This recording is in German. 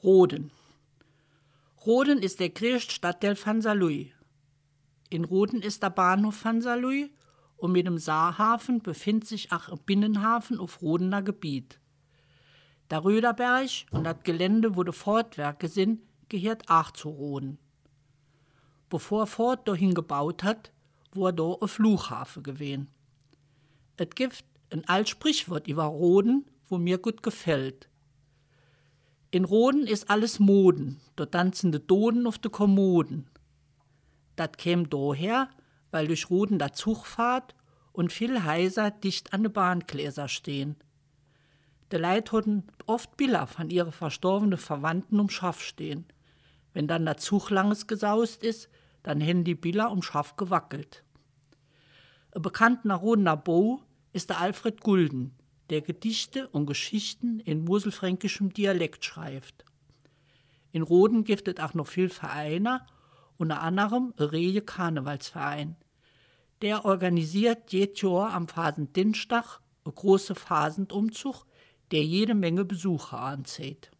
Roden. Roden ist der größte Stadtteil von Saarlouis. In Roden ist der Bahnhof von Saarlouis und mit dem Saarhafen befindet sich auch ein Binnenhafen auf Rodener Gebiet. Der Röderberg und das Gelände, wo die Fortwerke sind, gehört auch zu Roden. Bevor Ford dahin gebaut hat, war da ein Flughafen gewesen. Es gibt ein altes Sprichwort über Roden, wo mir gut gefällt. In Roden ist alles Moden, dort tanzen die Doden auf de Kommoden. Das käme daher, weil durch Roden der Zug fährt und viele Häuser dicht an de Bahngleser stehen. Die Leute hatten oft Bilder von ihren verstorbenen Verwandten um Schaff stehen. Wenn dann der Zug langes gesaust ist, dann haben die Bilder um Schaff gewackelt. Ein bekannter Rodener Bau ist der Alfred Gulden, der Gedichte und Geschichten in moselfränkischem Dialekt schreibt. In Roden gibt es auch noch viele Vereine, unter anderem ein rege Karnevalsverein. Der organisiert jedes Jahr am Phasendienstag einen großen Phasenumzug, der jede Menge Besucher anzieht.